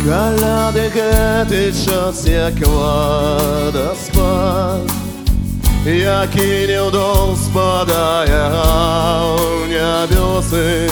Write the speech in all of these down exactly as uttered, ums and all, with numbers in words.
Коляди гетить час, як водоспад, який невдовзь спадає в небеси,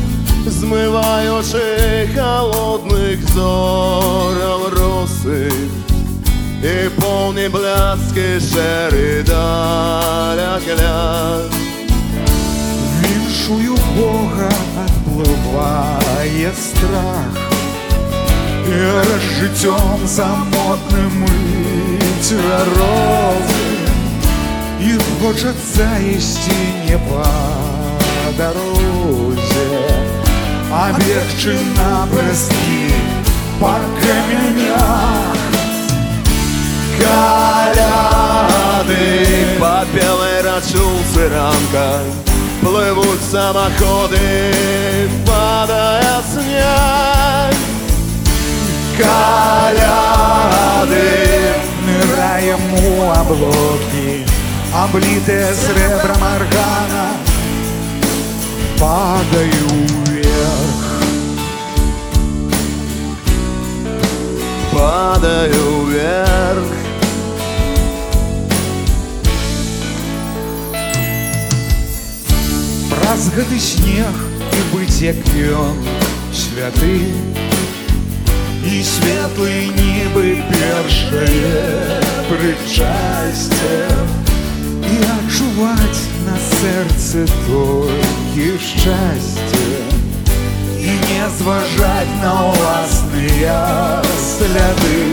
змиваючи холодних зорів роси, і повні бляски шери даля глядь. Віншую Бога, отплыває страх, и життем самотным мыть розы, и хочется идти не по дороге, а бегче на брести по каменях. Коляды по белой рачулце ранкой плывут самоходы, падая снег. Коляды ныряем у облаки, облитые сребром органа, падаю вверх, падаю вверх. Празгаты снег и быть як ён святы, и светлые небы першее причастие, и отчувать на сердце толькі счастье, и не зважать на власные следы.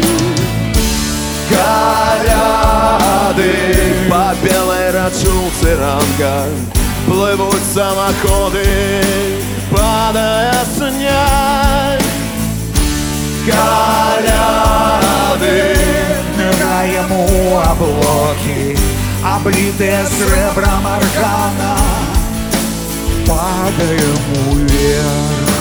Коляды по белой рачулце ранкой плывут самоходы, падая снег. Коляды ныряем у облаки, облитые сребром органа, падаем вверх,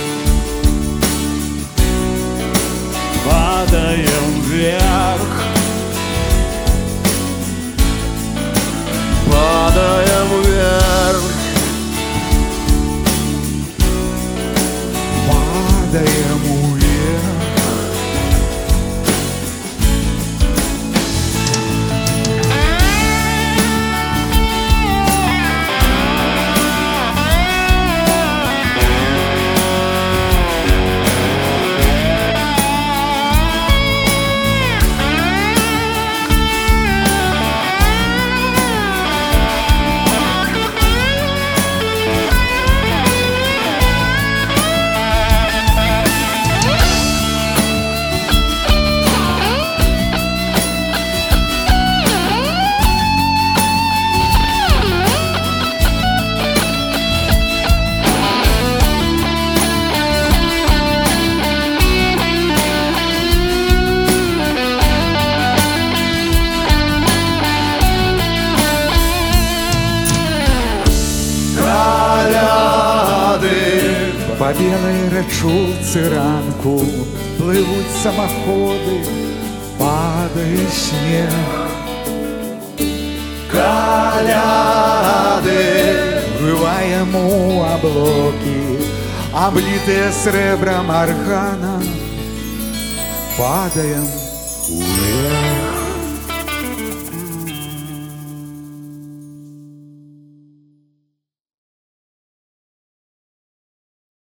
падаем вверх, падаем вверх, падаем вверх. По белой рачулце ранку плывут самоходы, падает снег. Коляды бываем у облаки, облитые сребром органа, падаем вверх.